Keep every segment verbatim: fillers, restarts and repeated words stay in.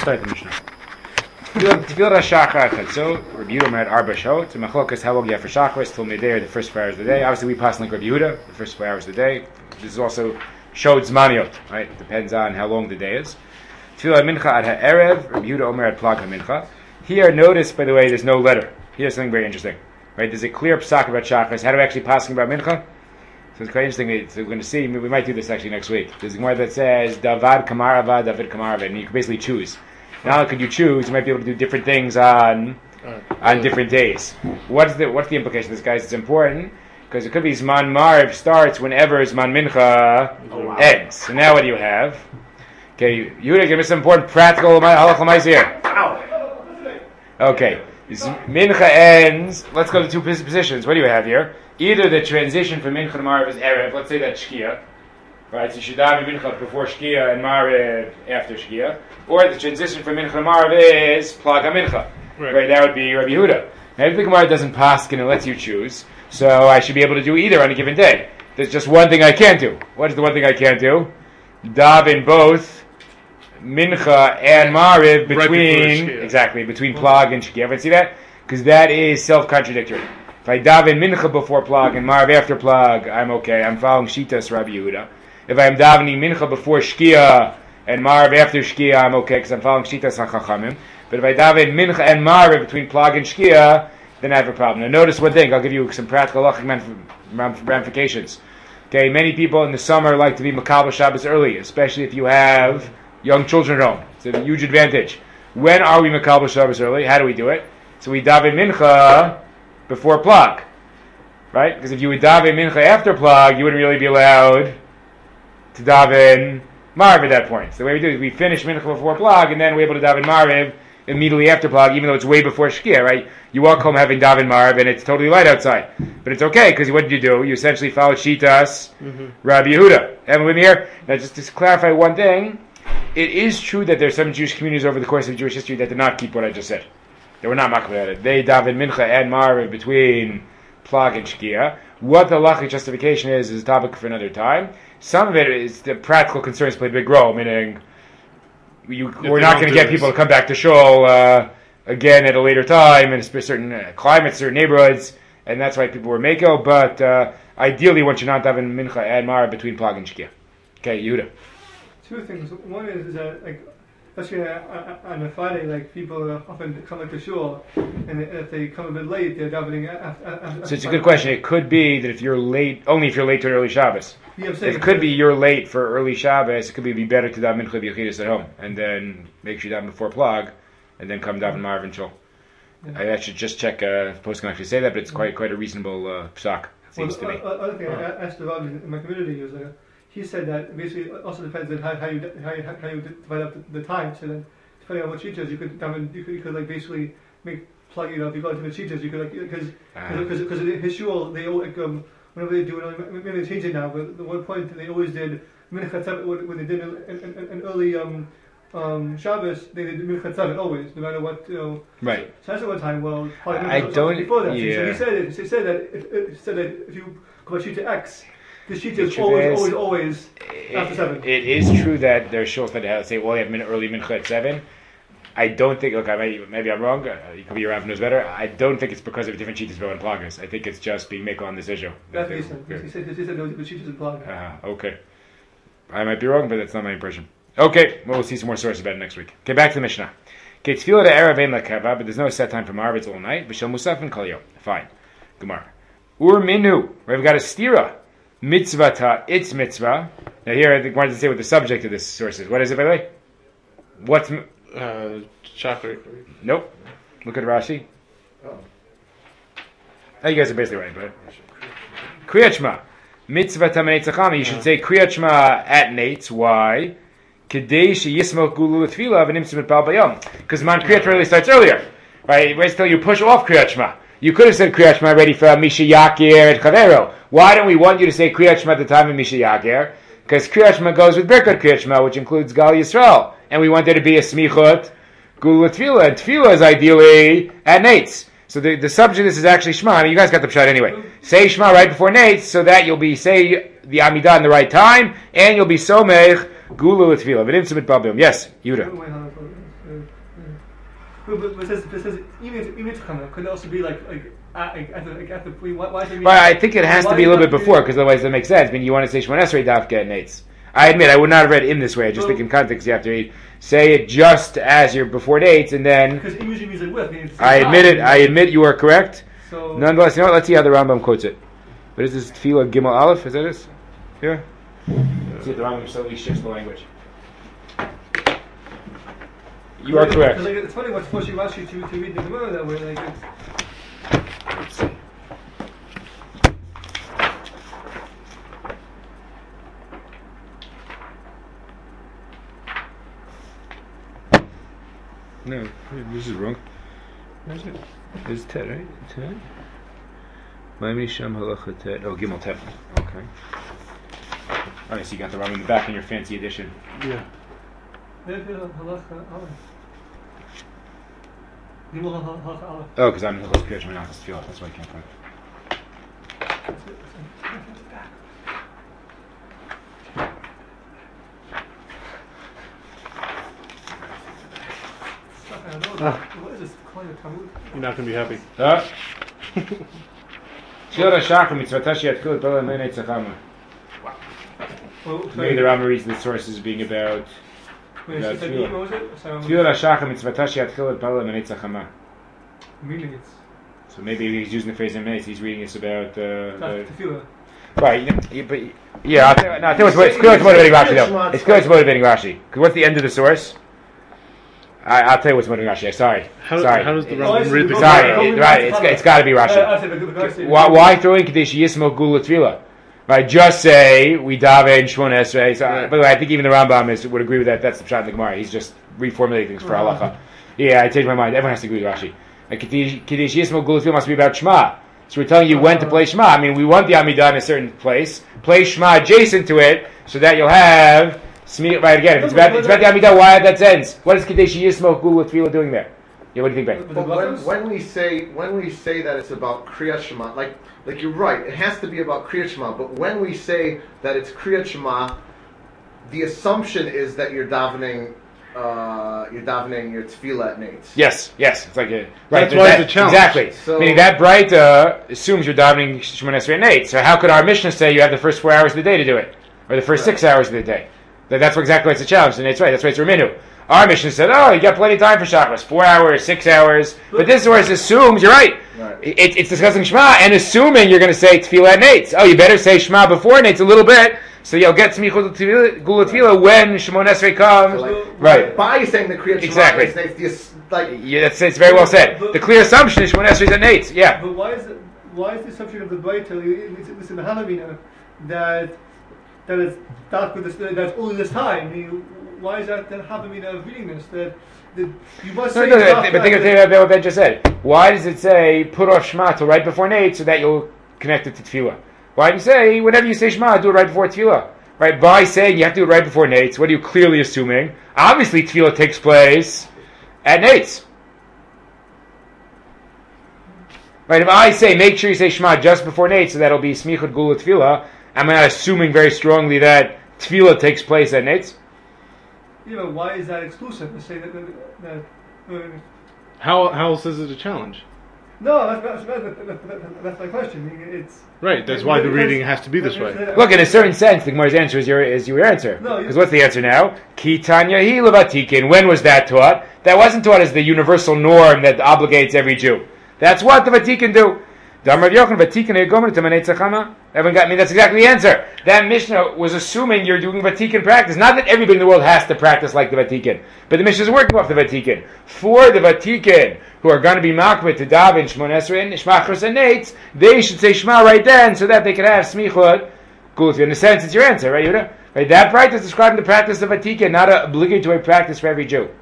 start the Mishnah. Tefillah Shachar Chatzot, Rabbi Yehuda had Arba Shot. So Machlokas, how long you have for Shachar? Till midday, or the first four hours of the day. Obviously, we pass like Rabbi Yehuda, the first four hours of the day. This is also Shot Zmaniot, right? It depends on how long the day is. Tefillah Mincha Ad HaErev, Rabbi Yehuda Omer Ad Plag HaMincha. Here, notice, by the way, there's no letter. Here's something very interesting, right? There's a clear psak about Shachar. How do we actually pass about Mincha? So it's quite interesting. So we're going to see. We might do this actually next week. There's a Gemara that says Davad Kamarava, David Kamarava, and you can basically choose. Not only could you choose, you might be able to do different things on on different days. What's the what's the implication of this, guys? It's important because it could be Zman Marv starts whenever Zman Mincha oh, wow. ends. So now what do you have? Okay, Yehuda, give me some important practical halachah ma'aseh here. Okay, Mincha ends. Let's go to two positions. What do you have here? Either the transition from Mincha to Marv is Erev. Let's say that's Shkia. Right, so Shadam and Mincha before Shkia and Mariv after Shkia. Or the transition from Mincha to Mariv is Plag HaMincha. Right. right, that would be Rabbi Yehuda. Now, if the Gemara doesn't paskin and lets you choose, so I should be able to do either on a given day. There's just one thing I can't do. What is the one thing I can't do? Daven both Mincha and Mariv between, right exactly, between Plag and Shkia. Ever see that? Because that is self-contradictory. If I daven Mincha before Plag and Mariv after Plag, I'm okay. I'm following Shitas Rabbi Yehuda. If I'm davening Mincha before Shkia and Marv after Shkia, I'm okay because I'm following Shitas HaChachamim. But if I daven Mincha and Marv between Plag and Shkia, then I have a problem. Now notice one thing, I'll give you some practical ramifications. Okay, many people in the summer like to be Makabel Shabbos early, especially if you have young children at home. It's a huge advantage. When are we Makabel Shabbos early? How do we do it? So we daven Mincha before Plag. Right? Because if you would daven Mincha after Plag, you wouldn't really be allowed to daven Mariv at that point. So the way we do it is we finish Mincha before Plag, and then we're able to daven Mariv immediately after Plag, even though it's way before Shkia, right? You walk home having daven Mariv, and it's totally light outside. But it's okay, because what did you do? You essentially followed Shitas, mm-hmm. Rabbi Yehuda. Everyone with me here? Now just to clarify one thing, it is true that there's some Jewish communities over the course of Jewish history that did not keep what I just said. They were not makbel at it. They daven Mincha and Mariv between Plag and Shkia. What the halachic justification is, is a topic for another time. Some of it is the practical concerns play a big role, meaning you, we're not going to get people to come back to shul uh, again at a later time in certain uh, climates, certain neighborhoods, and that's why people were mako. But uh, ideally, one should not have in Mincha and Mara between Plag and Shkia. Okay, Yehuda. Two things. One is, is that like, especially on a Friday, like people often come into shul, and if they come a bit late, they're davening after, after. So it's a good question. It could be that if you're late, only if you're late to an early Shabbos. Yeah, I'm saying, it could be you're late for early Shabbos. It could be, be better to daven Mincha b'Yechidus at home, and then make sure you daven before Plag, and then come daven Marv and shul. Yeah. I should just check uh, if the post can actually say that, but it's quite quite a reasonable uh, psak. It seems well, to me. Uh, other thing uh-huh. I asked the Rabbi in my community was. Uh, He said that basically it also depends on how, how you how you, how you divide up the, the time. So then, depending on what cheetos, you could you could, you could like basically make plug. You know, if you go into the cheetos, you could like because because because his shul they all like um whenever they do it, maybe they change it now. But at one point they always did Mincha Tzavit when they did an, an, an early um um Shabbos. They did Mincha Tzavit always, no matter what you know. Right. So that's at one time. Well, I don't. Before that, Yeah. so he said it. He said that if, he said that if you go by Shita X. The sheet is always, always, always after seven. It is true that there's shuls that have say, well, you have min- early mincha at seven. I don't think. Look, I may, maybe I'm wrong. Uh, you could be around knows better. I don't think it's because of different sheets and plagas. I think it's just being make on this issue. That's what he said. He said, he said there was sheets and plagas. Uh, okay. I might be wrong, but that's not my impression. Okay, well, we'll see some more sources about it next week. Okay, back to the Mishnah. Okay, tefillah to erev ein lakeva, but there's no set time for Marv. It's all night. B'shel musaf and kol yom. Fine. Gemara. Ur minu. We've got a stira. Mitzvah ta, it's mitzvah. Now here, I think I wanted to say what the subject of this source is. What is it, by the way? What's... Uh, chocolate. Nope. Look at Rashi. Oh. Oh, you guys are basically right, but... Kriyat Shema. Mitzvah ta menetzachami. You should say Kriyat Shema at Nates. Why? Kedei she yismel gulu l'tfilah v'nimtzim mitpal bayom. Because man Kriyat really starts earlier. Right? Wait till you push off Kriyat Shema. You could have said Kriyat Shema ready for Misha Yakir and Chavero. Why don't we want you to say Kriyat Shema at the time of Misha Yakir? Because Kriyat Shema goes with Birkat Kriyat Shema, which includes Gal Yisrael. And we want there to be a Smichot, Gula Tefillah. And Tefillah is ideally at Nates. So the, the subject of this is actually Shema. I mean, you guys got the pshat anyway. Say Shema right before Nates, so that you'll be, say the Amidah in the right time, and you'll be Somech, Gula Tefillah. But in Subit Babim. Yes, Yudah. But, but, but it says, it says even even Tchana could also be like like at, like, at the like at the pre. Why, why does it mean? But I think it has why to be a does little it bit have to before, because otherwise it makes sense. I mean, you want to say Shemon Esrei Dafka and Nates. I admit, I would not have read in this way. I just Well- think in context you have to read, say it just as you're before Nates, and then Because it usually means like with. It's I admit it. I admit you are correct. So Nonetheless, you know what? Let's see how the Rambam quotes it. What is this? Tefillah Gimel Aleph? Is that this? Here. Let's see if the Rambam slowly shifts the language. You are correct. Like, it's funny what's forcing Rashi to to read the Gemara that way. Like it's, Let's see. No, this is wrong. Where is it? This is Tet, right? Tet? Ma'ami Sham Halacha Tet. Oh, Gimel Tet. Okay. Alright, so you got the Rambam in the back in your fancy edition. Yeah. Oh, because I'm in the Hilchos Kriyash Menachos Tefillah. That's why I can't find it. What is this? Calling the Talmud? You're not going to be happy. Huh? Tefillah Shachar Mitzvah Tashi Atkul Pela Menei Tzachama. Oh, Maybe the Rambam reads the sources being about Wait, Yeah, she said tefillah. what was it? So, Tefillah Shachar Mitzvah Tashi Atkul Pela Menei Tzachama. meaning it's So maybe he's using the phrase in minutes. He's reading this about uh, the, tefillah. right. You know, you- but yeah, I'll tell you, no, I'll tell you what's, it's clear it's motivating Rashi though. It's clear it's motivating Rashi. Because what's the end of the source? I, I'll tell you what's motivating Rashi. Sorry, How, sorry. how does the Oh, Rambam it's- read the Sorry, Gemara? it- right. It's, it's got to be Uh, Rashi. I said the- the Rashi- Why, why throw in Kadesh Yismo Gula Tefillah? Right, just say we daven Shmon Esrei. So, Right. by the way, I think even the Rambam is, would agree with that. That's the pshat in the Gemara. He's just reformulating things for Uh-huh. halacha. Yeah, I changed my mind. Everyone has to agree with Rashi. Like, Kadesh Yismo Gula Tefillah must be about Shema. So we're telling you when to play Shema. I mean, we want the Amidah in a certain place. Play Shema adjacent to it, so that you'll have Smi. Right again, if it's about it's about the Amidah, why add that sentence? What is Kadesh Yismo Gula Tefillah doing there? Yeah, what do you think, Ben? But the But when, Brachos? when we say when we say that it's about Kriyat Shema, like like you're right, it has to be about Kriyat Shema. But when we say that it's Kriyat Shema, the assumption is that you're davening, uh, you're davening your tefillah at Nates. Yes, yes. It's like a right. That's so why that- it's a challenge. Exactly. So- Meaning that Braita assumes you're davening Shemon Esrei and eight. So how could our Mishnah say you have the first four hours of the day to do it, or the first Right. six hours of the day? That, that's what exactly what's a challenge, and it's right. That's why it's Raminu. Our Mishnah said, "Oh, you got plenty of time for Shabbos, four hours, six hours." But this source assumes you're right. Right. It, it's discussing Shema and assuming you're going to say Tefillah at Nates. Oh, you better say Shema before Nates a little bit, so you'll get Smichut Gula Tefillah when Shemon Esrei comes. So like, Right. By saying the Kriyat Shema, Exactly. it's Nates, the ass- like Yeah, that's it's very well said. The clear assumption is Shemon Esrei is at Nates. Yeah. But why is it, why is the assumption of the Braita, it's in the Halavina, that that it's that with this, that's only this time? I mean, why is that the Halavina of reading this? That, that you must No, say no, no, Dafka but think of that- think about what Ben just said. Why does it say put off Shema till right before Nate so that you'll connect it to Tefillah? Why do you say whenever you say Shema, do it right before Tefillah? Right? By saying you have to do it right before Nate's, what are you clearly assuming? Obviously, Tefillah takes place at Nate's. Right? If I say make sure you say Shema just before Nate, so that'll be Smichut Gula Tefillah, I'm not assuming very strongly that Tefillah takes place at Nate's. You know, why is that exclusive to say that? that, that uh, How, how else is it a challenge? no, that's, that's, that's, that's, that's, that's my question. I mean, It's Right, that's why the because- reading has to be this way. Look, in a certain sense, the Gemara's answer is your is your answer. No, you- Because what's the answer now? Ki Tanya hi levatikin. When was that taught? That wasn't taught as the universal norm that obligates every Jew. That's what the Vatican do. Damar Yochanan Vatican Egomer Tamanei Tzachama. Everyone got I mean that's exactly the answer. That Mishnah was assuming you're doing Vatican practice. Not that everybody in the world has to practice like the Vatican, but the Mishnah is working off the Vatican. For the Vatican who are going to be makbet to daven Shmon Esrei and Shmachos and Nates, they should say Shema right then so that they can have Smichot Gula. In a sense, it's your answer, right, Yehuda? Right, that practice is describing the practice of Vatican, not an obligatory practice for every Jew.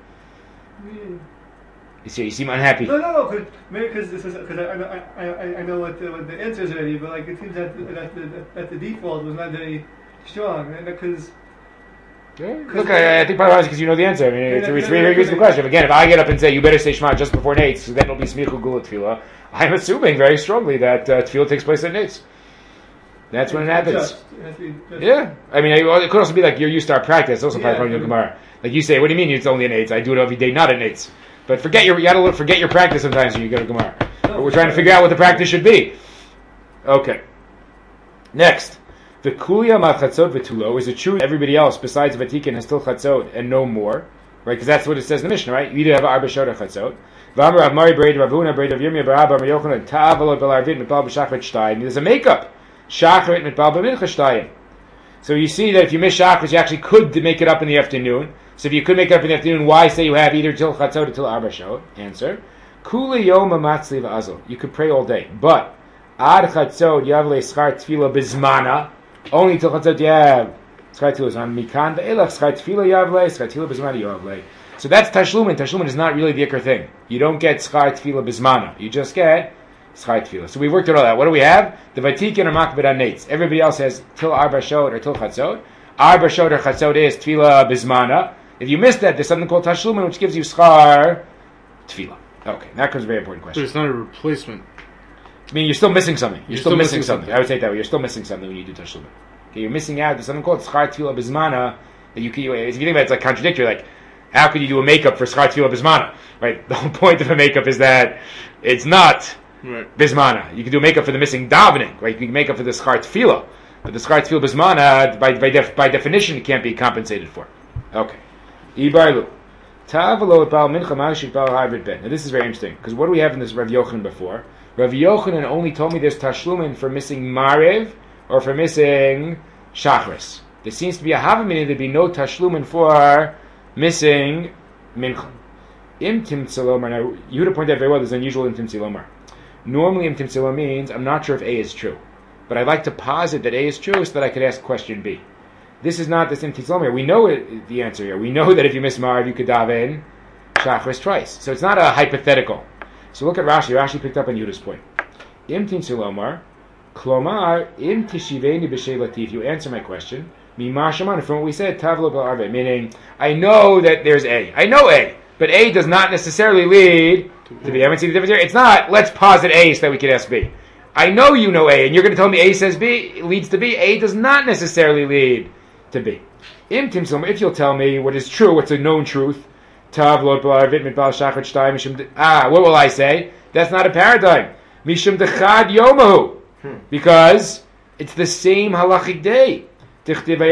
You see, you seem unhappy. No, no, no. Cause, maybe because this is because I, I, I, I know what the, what the answer is already, but like it seems that that the, that the default was not very strong, and because Look, I, I think probably because you know the answer. I mean, it's, Yeah, it's a yeah, very yeah, reasonable yeah. question. Again, if I get up and say you better say Shema just before Nate's, so then it'll be Smichut Gula Tefillah, I'm assuming very strongly that uh, Tefillah takes place at Nate's. That's when it happens. Just, it has to be just. Yeah, I mean, it could also be like you're used to our practice. Also, Yeah. probably from your Gemara. Like you say, what do you mean it's only at Nate's? I do it every day, not at Nate's. But forget your, you gotta forget your practice sometimes when you go to Gemara. But we're trying to figure out what the practice should be. Okay. Next. The kulia machatzot v'tulo. Is it true that everybody else besides Vatikan has still chatzot and no more? Right? Because that's what it says in the Mishnah, right? You either have arba shot or chatzot. V'amar Amari Braid Ravuna Braid of Yirmiyah Barabba Amar Yochanan Ta'avalot Belarvit Mitbal B'Shachrit Shtayim. There's a makeup. Shachrit Mitbal B'Mincha Shtayim. So you see that if you miss Shachrit, you actually could make it up in the afternoon. So if you could make it up in the afternoon, why say you have either till chatzot or till arba shot? Answer. Kula Yom Matzli V'Azal. You could pray all day, but Ad Chatzot Yavle Schar Tefila Bizmana. Only till chatzot you have schar tefila on mikan ve'elach schar tefila yavle schar tefila bizmana yavle. So that's tashlumin. Tashlumin is not really the ikar thing. You don't get schar tefila bizmana. You just get schar tefila. So we worked it all out. What do we have? The vatikin or makbid on nates. Everybody else has till arba shot or till chatzot. Arba shot or chatzot is tefila bizmana. If you miss that, there's something called tashlumin, which gives you schar tefila. Okay, that comes a very important question. So it's not a replacement. I mean, you're still missing something. You're, You're still, still missing, missing something. something. I would say it that way. You're still missing something when you do tashlumin. Okay, you're missing out. There's something called schar tefila bizmana that you can. If you think about it, it's like contradictory. Like, how could you do a makeup for schar tefila bizmana? Right. The whole point of a makeup is that it's not Right. bismana. You can do a makeup for the missing davening. Right. You can make up for the schar tefila, but the schar tefila bismana, by by, def, by definition, it can't be compensated for. Okay. Ibarlu. Now this is very interesting, because what do we have in this Rav Yochanan before? Rav Yochanan only told me there's tashlumin for missing marev or for missing shachris. There seems to be a havamina there'd be no tashlumin for missing mincha. Im timtzilomar. Now Yehuda pointed out very well there's unusual im timtzilomar. Normally im timtzilomar means I'm not sure if A is true, but I'd like to posit that A is true so that I could ask question B. This is not this im timtzilomar. We know it, the answer here. We know that if you miss marev you could daven shachris twice. So it's not a hypothetical. So look at Rashi. Rashi picked up on Yehuda's point. Im timtzilomar. Klomar im tishiveni b'shei you answer my question. Mimashaman, from what we said, tavlo b'arve, meaning I know that there's A. I know A, but A does not necessarily lead to B. I haven't seen the difference here. It's not. Let's posit A so that we can ask B. I know you know A, and you're going to tell me A says B leads to B. A does not necessarily lead to B. Im timtzilomar, if you'll tell me what is true, what's a known truth, tavlo b'arve mitbal shachar shtayim mishum. Ah, what will I say? That's not a paradigm. Mishum dechad yomahu. Because it's the same halachic day. But here,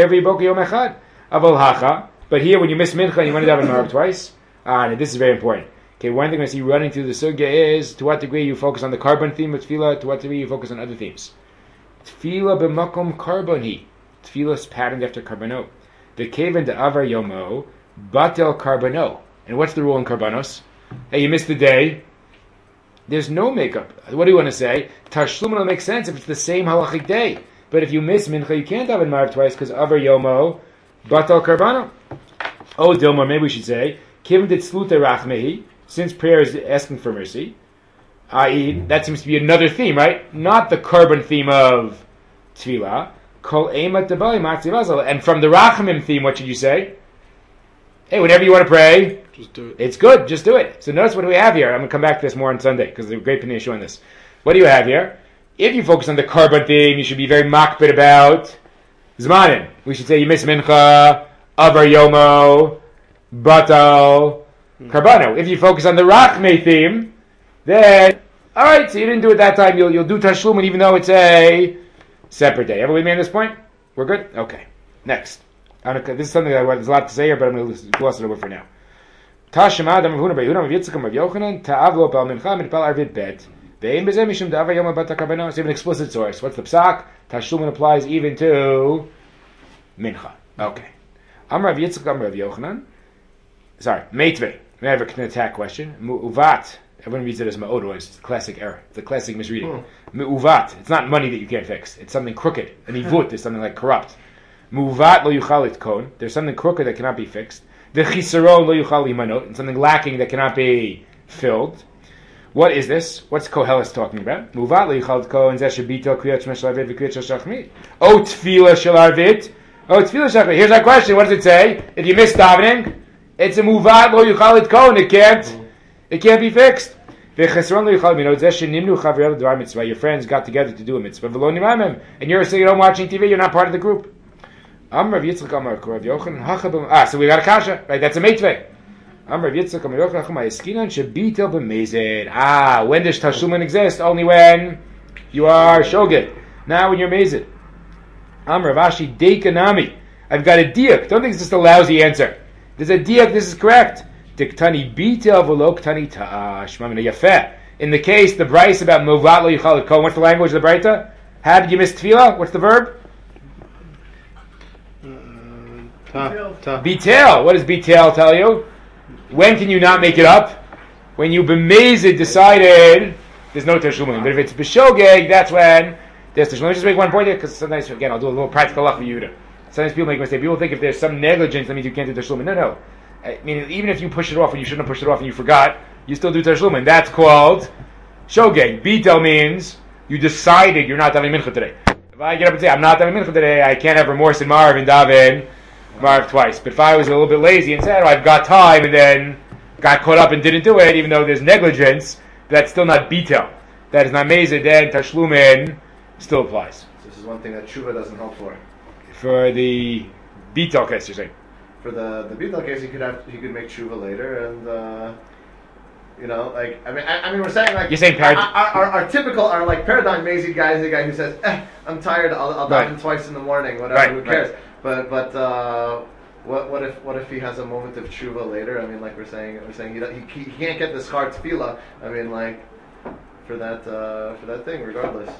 when you miss mincha, you want to daven marv twice. Ah, and this is very important. Okay, one thing I see running through the sugya is to what degree you focus on the carbon theme of tefillah, to what degree you focus on other themes. Tefillah b'makom karboni. Tefillah is patterned after karbono. The kevan de avar yomo batel karbono. And what's the rule in karbonos? Hey, you missed the day. There's no makeup. What do you want to say? Tashlumin will make sense if it's the same halachic day. But if you miss mincha, you can't have it marv twice because avar yomo batal karbano. Oh, Dilma, maybe we should say kim ditzlute rachmehi, since prayer is asking for mercy. that is, that seems to be another theme, right? Not the carbon theme of tefillah. Kol emat debali matzi vazal. And from the rachamim theme, what should you say? Hey, whenever you want to pray, just do it. It's good. Just do it. So notice what do we have here. I'm going to come back to this more on Sunday because there's a great Pnei Yeshua on this. What do you have here? If you focus on the carbon theme, you should be very makbid about zmanin. We should say you miss mincha, avar yomo, batal, karbano. If you focus on the rachme theme, then all right. So you didn't do it that time. You'll you'll do tashlumin even though it's a separate day. Everybody with me on this point? We're good. Okay. Next. This is something that there's a lot to say here, but I'm going to gloss it over for now. Tashema Adam Huna Beyuna Yitzchak Rav Yochanan Ta'avlo Bal Mincha Mitbal Arvit Bet Ve'im Bezeh Mishum Da'avar Yom Bat HaKarbanos. It's even an explicit source. What's the psak? Tashlumin applies even to Mincha. Okay. Am Rav Yitzchak Am Rav Yochanan. Sorry, Meitvei. We have an attack question. Mu'uvat. Everyone reads it as Ma'odo. It's a classic error. It's a classic misreading. Mu'uvat. It's not money that you can't fix. It's something crooked. An ivut is something like corrupt. Mu'uvat lo yuchalit kon. There's something crooked that cannot be fixed. The chisaron lo yuchal limanot, and something lacking that cannot be filled. What is this? What's Koheles talking about? Muvat lo yuchal kon zeh shebitel kriyat shel arvit v'kriyat shel shachmit. Oh tefillah shel arvit. Oh tefillah shel arvit. Here's our question. What does it say? If you miss davening, it's a muvat lo yuchal kon. It can't. It can't be fixed. The chisaron lo yuchal limanot zeh shenimnu chavrei l'dvar mitzvah. Your friends got together to do a mitzvah. V'lo nimamem, and you're sitting at home watching T V. You're not part of the group. Am Rav Yitzchak Amar Rav Yochanan Hachabim. Ah, so we got a kasha, right? That's a meitvei. Amr Yitzchak Amar Yochanan Hayeskinan shebitel b'mezid. Ah, when does tashlumin exist? Only when you are shogeg. Now when you're mezid. Amr Ravashi Deikanami. I've got a diak. Don't think it's just a lousy answer. There's a diak. This is correct. Diktani bitel v'lo ktani ta'ash. Mamina yafeh. In the case, the Bryce about Movat lo yichal kohen. What's the language of the Breita? How did you miss tefillah? What's the verb? Ta, ta. Bitel. What does bitel tell you? When can you not make it up? When you b'mezid decided there's no tashlumin. But if it's b'shogeg, that's when there's tashlumin. Let me just make one point here, because sometimes, again, I'll do a little practical luck for you. Sometimes people make a mistake. People think if there's some negligence, that means you can't do tashlumin. No, no. I mean, even if you push it off when you shouldn't have pushed it off and you forgot, you still do tashlumin. That's called shogeg. Bitel means you decided you're not davening mincha today. If I get up and say, I'm not davening mincha today, I can't have remorse in Marv and daven Marv twice. But if I was a little bit lazy and said, oh, I've got time, and then got caught up and didn't do it, even though there's negligence, that's still not bitel. That is not mezid, then tashlumin still applies. This is one thing that tshuva doesn't help for. For the bitel case, you're saying? For the the bitel case, you could have you could make tshuva later, and uh, you know, like I mean, I, I mean, we're saying like you're saying parad- our, our, our, our typical, our like paradigm mezid guy is the guy who says, eh, I'm tired, I'll I'll Right. daven twice in the morning, whatever, Right, who cares? right. But but uh, what what if what if he has a moment of tshuva later? I mean, like we're saying we're saying he he, he can't get the schar tefillah. I mean, like for that uh, for that thing, regardless.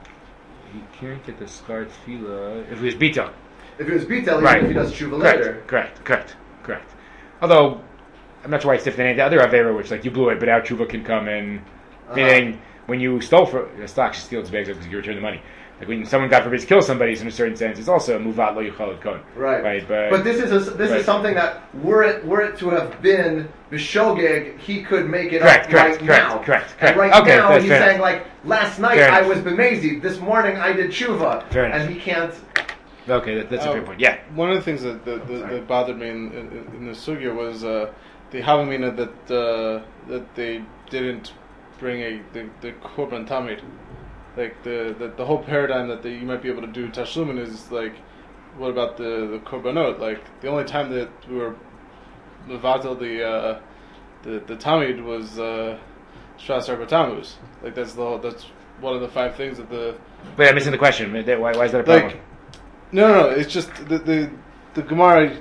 You can't get the schar tefillah if it was bitel. If it was bitel, Right. even if he does tshuva Correct, later. correct, correct, correct. Although, I'm not sure why it's different than any other Avera, which like you blew it, but now tshuva can come in. Uh-huh. Meaning, when you stole for the stock, you steal its bags because you return the money. Like when someone, God forbid, kills somebody, in a certain sense, it's also a muvat lo yuchal kohen. Right. Right. But, But this is a, this right. is something that were it were it to have been b'shogeg, he could make it Correct, up correct, right correct, now. correct, And correct. right Okay, now that's he's fair saying like last night Fair I enough. was b'mezid, this morning I did tshuva, Fair enough. and he can't. okay, that, that's a Uh, fair point. Yeah. One of the things that that, that, that bothered me in, in, in the sugya was uh, the havamina that uh, that they didn't bring a the, the korban tamid. Like the, the the whole paradigm that they, you might be able to do tashlumin is like, what about the the korbanot? Like the only time that we were mevatel the uh, the the tamid was uh, Shas Arba Tammuz. Like that's the whole, that's one of the five things that the Wait, I'm missing the question. Why, why is that a problem? like. No, no, no. It's just the the the Gemara.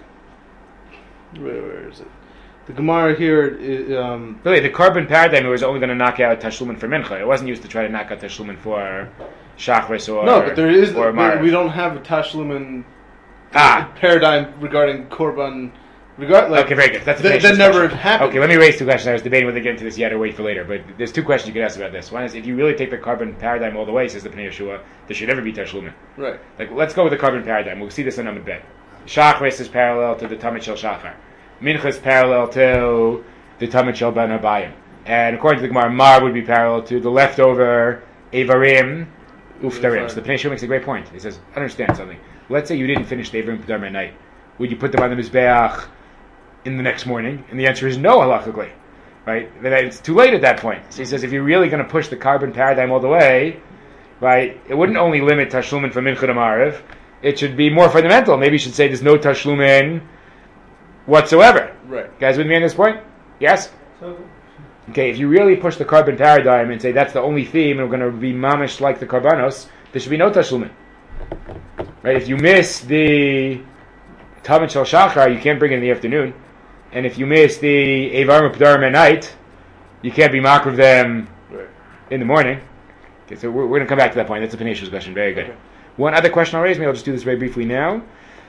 Where, where is it? The Gemara here. Is, um, Really, the carbon paradigm was only going to knock out tashlumin for mincha. It wasn't used to try to knock out tashlumin for shachris or no, but there is. or There, Marav. we don't have a tashlumin Ah. paradigm regarding korban. Regard like Okay, very good. That's a that, patience that never question. happened. Okay, let me raise two questions. I was debating whether to get into this yet or wait for later, but there's two questions you could ask about this. One is, if you really take the carbon paradigm all the way, says the Pnei Yeshua, there should never be tashlumin. Right. Like, let's go with the carbon paradigm. We'll see this in Amud Bet. Shachris is parallel to the Tamid Shel Shachar. Mincha is parallel to the Tamid Shel Ben Abayim. And according to the Gemara, Mar would be parallel to the leftover Evarim Uftarim. So the Pnei Yeshua makes a great point. He says, understand something. Let's say you didn't finish the Evarim P'darim at night. Would you put them on the Mizbeach in the next morning? And the answer is no, halachically. Right? Then it's too late at that point. So he says, if you're really going to push the carbon paradigm all the way, right, it wouldn't only limit tashlumin from mincha to mariv, it should be more fundamental. Maybe you should say there's no tashlumin whatsoever. Right. Guys with me on this point? Yes? So, Okay, if you really push the carbon paradigm and say that's the only theme and we're going to be mamish like the karbanos, there should be no tashlumin. Right? If you miss the Tamid Shel Shachar, you can't bring it in the afternoon. And if you miss the Evarim P'darim at night, you can't be makriv them Right. in the morning. Okay, so we're, we're going to come back to that point. That's a Pnei question. Very good. Okay. One other question I'll raise, maybe I'll just do this very briefly now.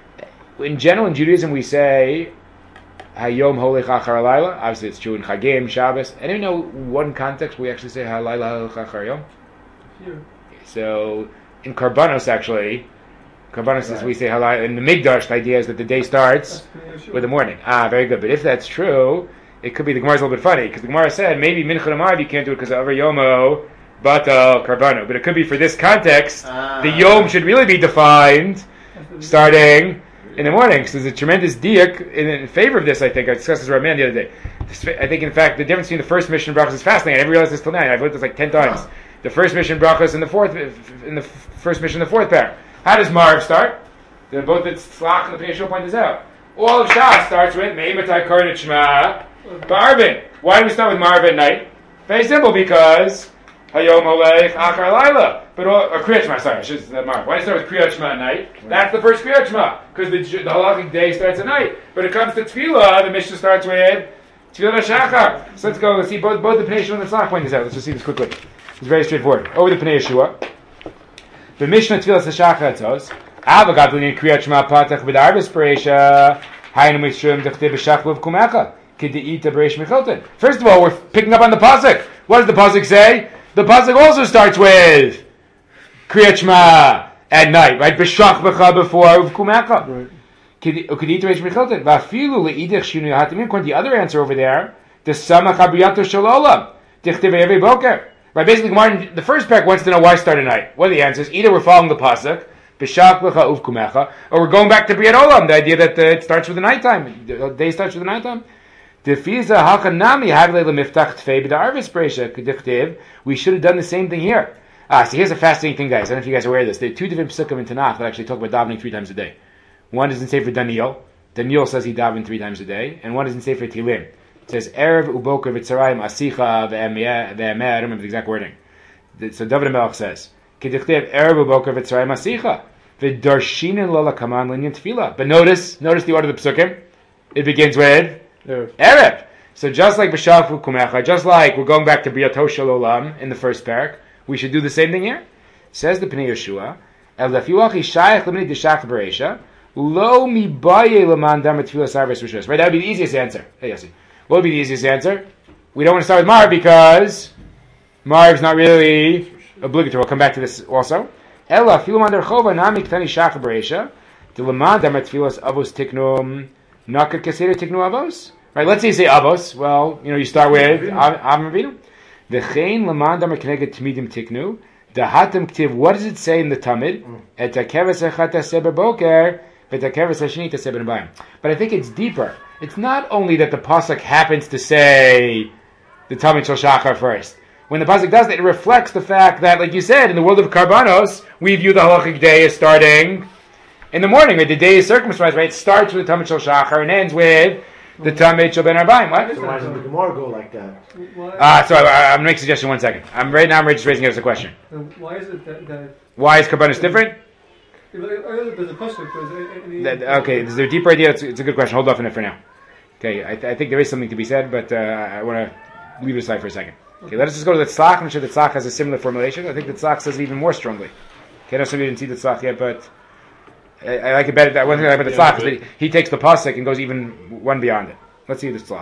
In general, in Judaism, we say Hayom Holech Achar Halayla. Obviously, it's true in Chagim, Shabbos. I don't know one context where we actually say Halayla Holech Achar Yom. here. So in Karbanos, actually, Karbanos is Right. we say Halayla. In the Migdash, the idea is that the day starts That's Pnei Yeshua. with the morning. Ah, very good. But if that's true, it could be the Gemara's a little bit funny because the Gemara said maybe Mincha Amav you can't do it because of Avar Yomo Batal Karbano. But it could be for this context, Ah. the Yom should really be defined starting in the morning. So there's a tremendous diak in, in favor of this. I think I discussed this with Raman the other day. This, I think in fact the difference between the first mission brachas is fascinating. I never realized this till now. I've looked at this like ten times. The first mission brachas and the fourth in the f- first mission, the fourth pair. How does Marv start? The, both the Tzlach and the Pnei Yeshua point this out. All of Shas starts with Meimatai Karnit Shema But Arvin, why do we start with Marv at night? Very simple, because Hayom Holech Achar Laila. But all, or Kriyat Shema, sorry, I should say Marv. Why do you start with Kriyat Shema at night? Right. That's the first Kriyat Shema, because the, the halachic day starts at night. But it comes to Tefillah, the Mishnah starts with Tefillah Shachar. So let's go, let's see both, both the Pnei Yeshua and the Tzlach point this out. Let's just see this quickly. It's very straightforward. Over the Pnei Yeshua. The Mishnah Tefillah Shachar tells Ava Gadlin Kriyat Shema Patach with Arbis Peresha Hainu Mishum Dechteh B'Shachluv Kumecha. First of all, we're picking up on the pasuk. What does the pasuk say? The pasuk also starts with Kriyat Shema at night, right? B'shach b'cha before uvkumecha. According to the other answer over there, the samach abriyato shalolam dichtiv every boker. Right? Basically, Martin, the first pack wants to know why start at night. What are the answers? Either we're following the pasuk, b'shach b'cha uvkumecha, or we're going back to Briyat Olam, the idea that uh, it starts with the nighttime. The day starts with the nighttime. We should have done the same thing here. Ah, so here's a fascinating thing, guys. I don't know if you guys are aware of this. There are two different psukim in Tanakh that actually talk about davening three times a day. One is in Sefer Daniel. Daniel says he davened three times a day. And one is in Sefer Tilim. It says, Erev uboker v'tzarayim asicha ve'emer. I don't remember the exact wording. So David HaMelech says, K'dichtiv Erev uboker v'tzarayim asicha v'darshinin lo lakaman linyan tefillah. But notice, notice the order of the psukim. It begins with Erev. So just like B'Shav Kumecha, just like we're going back to Briyato Shalolam in the first parak, we should do the same thing here. Says the Pnei Yeshua, El dafiwachi shayach lemini deshach bereisha, lo mi baye leman dam tefillah sarvis rishos. Right, that would be the easiest answer. Hey, Yossi. What would be the easiest answer? We don't want to start with Marv because Marv's not really obligatory. We'll come back to this also. Ela filu man derchova nami ktani shach bereisha, to leman dam tefillah avos tiknum naka keseder tiknu avos. Right, let's say you say Avos. Well, you know, you start with Avram Avinu. V'chein l'man damer k'neged tmidim tiknu. Dahatem k'tiv. What does it say in the Tamid? Et hakeves echad taseh b'boker, v'et hakeves hasheni taseh b'nebayim. But I think it's deeper. It's not only that the pasuk happens to say the Tamid shel Shachar first. When the pasuk does that, it reflects the fact that, like you said, in the world of Karbanos, we view the halachic day as starting in the morning. Right? The day is circumcised. Right? It starts with the Tamid shel Shachar and ends with the Tamid shel ben Arbaim. What? So why doesn't the Gemara go like that? Ah, uh, so I, I, I'm going to make a suggestion. One second. I'm right now. I'm just raising it as a question. Why is it that? that why is Karbanos different? There's a pasuk. That, okay, is there a deeper idea? It's, it's a good question. Hold off on it for now. Okay, I, th- I think there is something to be said, but uh, I want to leave it aside for a second. Okay, let us just go to the Tzlach. I'm sure the Tzlach has a similar formulation. I think the Tzlach says it even more strongly. Okay, I know some of you didn't see the Tzlach yet, but I, I like it better. That one thing I like about the Tzlach is that he takes the pasuk and goes even one beyond it. Let's see the Tzlach.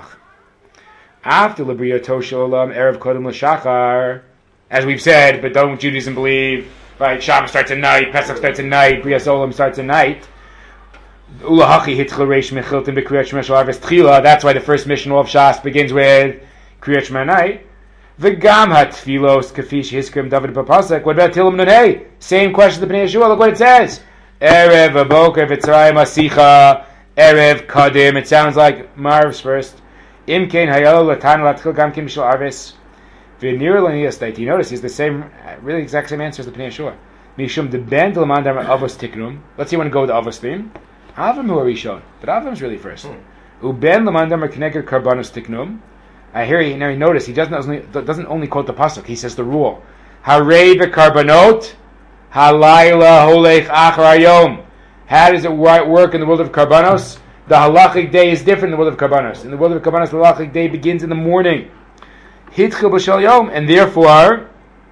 After Libriyato Shalom, Erev Kodem L'Shachar, as we've said, but don't Judaism believe, right? Shabbos starts at night, Pesach starts at night, Briyas Olam starts at night. Ulahachi Hitchel Reish Mechiltim B'Kriyat Shema Shel Arves Tchila. That's why the first mission of Shas begins with Kriyat Shema night. V'gam hatfilos kafish hiskrim David b'pasuk. What about Tilim Nunei? Same question to the Pnei Yeshua. Look what it says. Erev aboker v'tzarayim asicha. Erev kadim. It sounds like Marv's first. Imkein hayalo latan latkil gam kim b'shel arvis. V'nir l'niyas dait. You notice he's the same, really exact same answer as the Pnei Yeshua. Mishum de ben d'leman dam avos tiknum. Let's see when we go with the avos theme. Avram hu arishon, but Avram's really first. Uben l'man dam kneged karbanos tiknum. I hear you now. You notice he doesn't only, doesn't only quote the pasuk. He says the rule. Harei bekarbanot halayla holech achar hayom. How does it work in the world of karbanos? The halachic day is different in the world of karbanos. In the world of karbanos, the halachic day begins in the morning. Hitchil b'shel yom, and therefore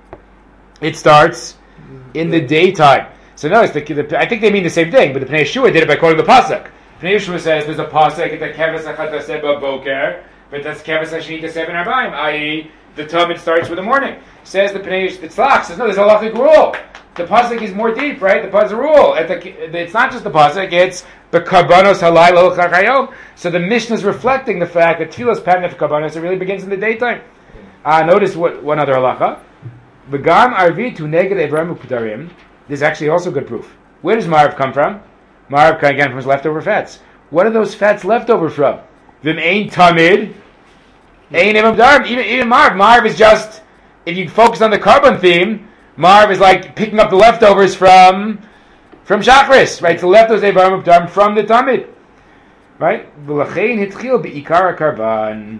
it starts in the daytime. So notice, the, the, I think they mean the same thing, but the Pnei Yeshua did it by quoting the pasuk. Pnei Yeshua says there's a pasuk that keves achat taseh b'boker. But that's keves hasheni taseh ben arbaim, that is, the Talmud starts with the morning. Says the Pnei Yeshua, the Tzlach says no, there's a halachic rule. The pasuk is more deep, right? The pasuk rule. It's not just the pasuk; it's the karbanos halayla l'chachayom. So the Mishnah is reflecting the fact that tefillas pattern for karbanos it really begins in the daytime. Uh, notice what one other halacha. V'gam arvit hu neged evram u'pdarim. There's actually also good proof. Where does Marv come from? Marv comes again from his leftover fats. What are those fats left over from? V'm ein tamid. Ein evram darm. Even even Marv. Marv is just, if you focus on the carbon theme, Marv is like picking up the leftovers from from Shachris, right? So leftovers Evarim Darm from the Tamid. Right? V'lachein hitchil be'ikar karban.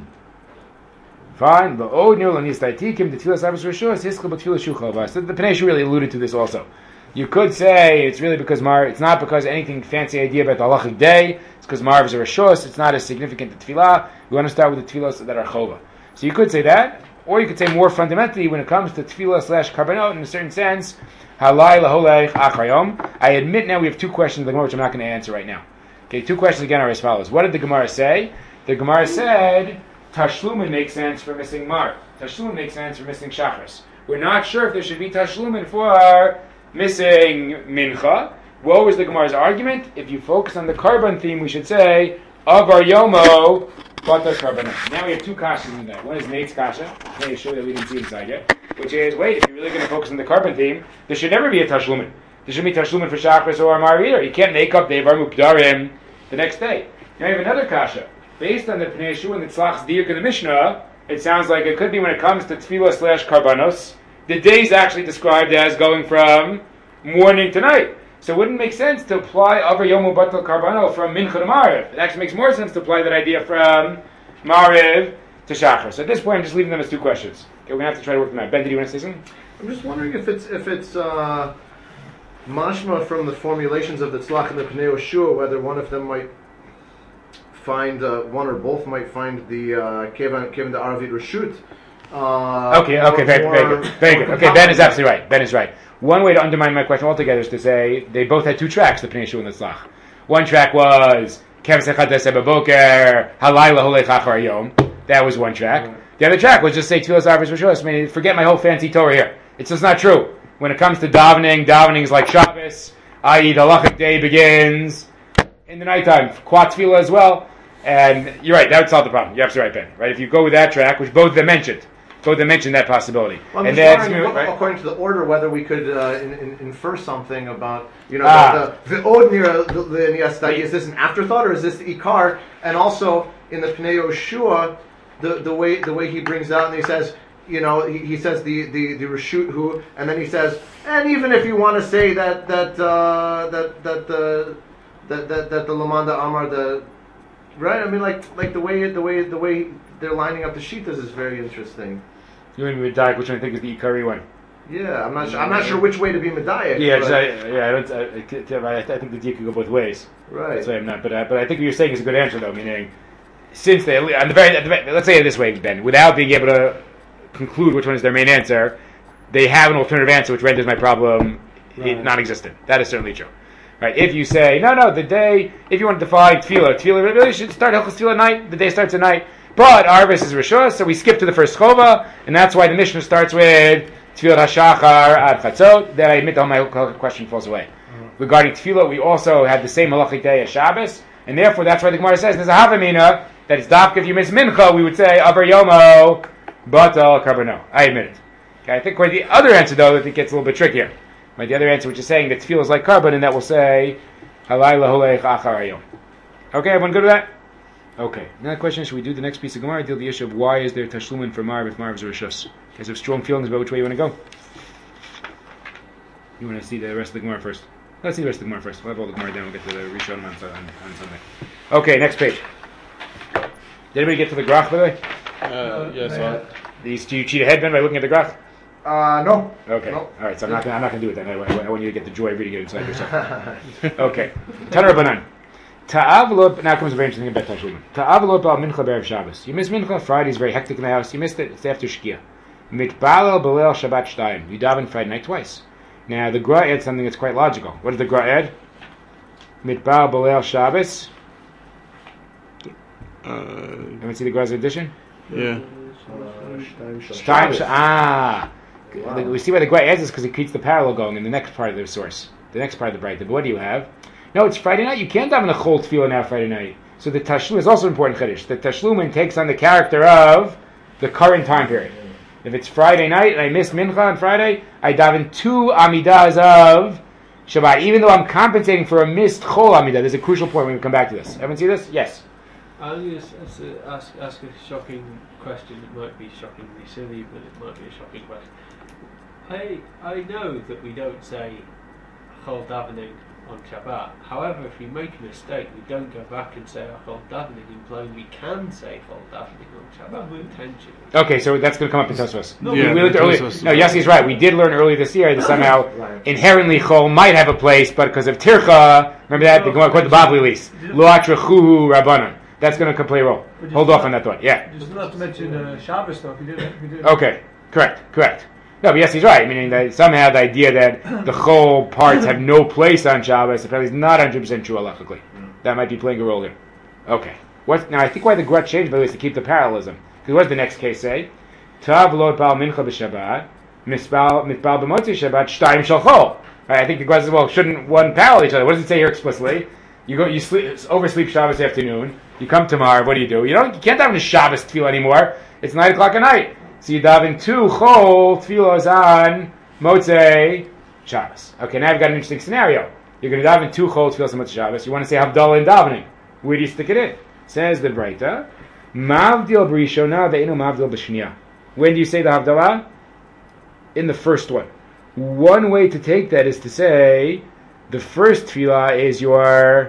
Fine. V'od nir l'nistaytikim t'tfilas avos rishos hischil b'tfilas shuchal. So the Pnei really alluded to this also. You could say it's really because Mar. It's not because anything fancy idea about the halachic day. It's because Marv is a rishos. It's not as significant to tefillah. We want to start with the tefillos that are chova. So you could say that, or you could say more fundamentally when it comes to tefillah slash karbanot in a certain sense. Halai laholech achrayom. I admit now we have two questions in the Gemara which I'm not going to answer right now. Okay, two questions again are as follows. What did the Gemara say? The Gemara said Tashlumin makes sense for missing Mar. Tashlumin makes sense for missing Shachris. We're not sure if there should be Tashlumin for missing Mincha. What was the Gemara's argument? If you focus on the Karban theme, we should say Avar Yomo Bata Karbanah. Now we have two kashas in that. One is Nate's kasha, hey, sure that we didn't see inside yet, which is, wait, if you're really going to focus on the Karban theme, there should never be a Tashlumin. There should be Tashlumin for Shachris or Amar either. You can't make up Devar Mukdarim the next day. Now you have another kasha. Based on the Pnei Yeshua and the Tzlach's Diuk in the Mishnah, it sounds like it could be when it comes to Tefillah slash Karbanos, the day is actually described as going from morning to night. So it wouldn't make sense to apply Avar Yomu Batal Karbano from Mincha to Mariv. It actually makes more sense to apply that idea from Mariv to Shachar. So at this point, I'm just leaving them as two questions. Okay, we're going to have to try to work them out. Ben, did you want to say something? I'm just wondering if it's if it's uh, mashma from the formulations of the Tzlach and the Pnei Yeshua, whether one of them might find, uh, one or both might find the uh, Kevan Kevan the Arvit Rashut. Uh, okay, okay, very, very good. Very good. Okay, Ben is absolutely right. Ben is right. One way to undermine my question altogether is to say they both had two tracks, the Pnei Yeshua and the Tzlach. One track was Kev Sechat Sebaboker, Halayla Holech Achar Yom. That was one track. The other track was just say Tfilas Arvis Rishos. I mean, forget my whole fancy Torah here. It's just not true. When it comes to davening, davening is like Shabbos, that is, the halachic day begins in the nighttime. Quat Tfilah as well. And you're right, that would solve the problem. You're absolutely right, Ben. Right? If you go with that track, which both of them mentioned, both of them mentioned that possibility. Well, I'm and just then, wondering, right? according to the order, whether we could uh, in, in, infer something about, you know, Ah. the Ve'od Nira L'Niyastai. Is this an afterthought or is this the Ikar? And also in the Pnei Yoshua, the the way the way he brings out and he says, you know, he, he says the the the Rashut who, and then he says, and even if you want to say that that uh, that that the that, that that the Lamanda Amar the right, I mean like like the way the way the way they're lining up the shitas is very interesting. You and Medayik, which one I think is the Ikari one? Yeah, I'm not sure. I'm not sure which way to be medayik. Yeah, but- just, I, yeah. I don't. I, I, I think the deal could go both ways. right. That's why I'm not. But uh, but I think what you're saying is a good answer, though. Meaning, since they on the very, at the very let's say it this way, Ben, without being able to conclude which one is their main answer, they have an alternative answer, which renders my problem Right. non-existent. That is certainly true. Right? If you say no, no, the day. If you want to define tefillah, tefillah really should start Hilchos Tefillah at night. The day starts at night. But Arvis is Rishos, so we skip to the first chova, and that's why the Mishnah starts with Tefillah HaShachar ad Chatzot. Then I admit that my question falls away. Mm-hmm. Regarding Tefillah, we also had the same halachic day as Shabbos, and therefore that's why the Gemara says there's a Havamina that it's dafka if you miss Mincha, we would say Avar Yomo Batal Karbano. I admit it. Okay, I think quite the other answer though that it gets a little bit trickier. Right, the other answer which is saying that Tefillah is like Karban, and that will say Halayla Holech Achar Hayom. Okay, everyone good with that? Okay. Now the question is, should we do the next piece of Gemara? Deal with the issue of why is there Tashlumin for Marv if Marv is a Rishos? You guys have strong feelings about which way you want to go? You want to see the rest of the Gemara first? Let's see the rest of the Gemara first. We'll have all the Gemara down. We'll get to the Rishon on, on, on Sunday. Okay, next page. Did anybody get to the Grach, by the way? Uh, yes, uh, These, do you cheat ahead, Ben, by looking at the Grach? Uh, no. Okay. No. All right. So I'm not. Gonna, I'm not going to do it then. I, I, I want you to get the joy of reading it inside yourself. Okay. Tanar Banan. Ta'avlop. Now comes a very interesting thing about Tashlumin. Ta'avlop al mincha be'erev Shabbos. You miss mincha. Friday is very hectic in the house. You missed it. It's after Shkia. Mitbalel b'leil Shabbat shtayim. You daven Friday night twice. Now the Gra adds something that's quite logical. What does the Gra add? Mitbalel b'leil Shabbos. uh, Everyone see the Gra's addition? yeah. Shtayim. sh- Ah. Wow. We see why the Gra adds this because it creates the parallel going in the next part of the source. The next part of the Braita. But what do you have? No, it's Friday night. You can't have a chol tefillah now Friday night. So the tashlum is also important chiddush. The tashlumin takes on the character of the current time period. If it's Friday night and I missed mincha on Friday, I daven two amidas of Shabbat, even though I'm compensating for a missed chol amidah. There's a crucial point when we come back to this. Everyone see this? Yes. I'll just ask, ask a shocking question. It might be shockingly silly, but it might be a shocking question. I I know that we don't say chol davening on Shabbat. However, if we make a mistake, we don't go back and say Achol Davening, implying we can say Achol Davening on Shabbat intentionally. Okay, so that's going to come up in Tosfos. No, we, Yeah, we learned the earlier. Tosfos. No, Yossi's right. We did learn earlier this year that somehow Right. inherently Chol might have a place, but because of Tircha, remember that? They go quote the Bavli lease. Lo atrachuhu rabbanon. That's going to play a role. But you Hold still- off on that thought. Yeah. Just not to mention uh, Shabbos stuff. You did it. You did it. Okay. Correct. Correct. No, but yes, he's right. Meaning that somehow the idea that the Chol parts have no place on Shabbos apparently is not one hundred percent true halachically. That might be playing a role here. Okay. What now? I think why the Gret changed by the way is to keep the parallelism. Because what does the next case say? Tav lo bal mincha b'Shabbat, misbal mitbal b'motzi Shabbat, shtayim shel chol. Right, I think the question is, well, shouldn't one parallel each other? What does it say here explicitly? You go, you sleep, oversleep Shabbos afternoon. You come tomorrow. What do you do? You don't. You can't have a Shabbos tefillah anymore. It's nine o'clock at night. So you daven two chol tefillos on motzei Shabbos. Okay, now I've got an interesting scenario. You're going to daven two chol tefillos on motzei Shabbos. You want to say Havdalah in davening. Where do you stick it in? Says the Breita, Mavdil b'rishona ve'enu mavdil b'shniya. When do you say the Havdalah? In the first one. One way to take that is to say the first tefillah is your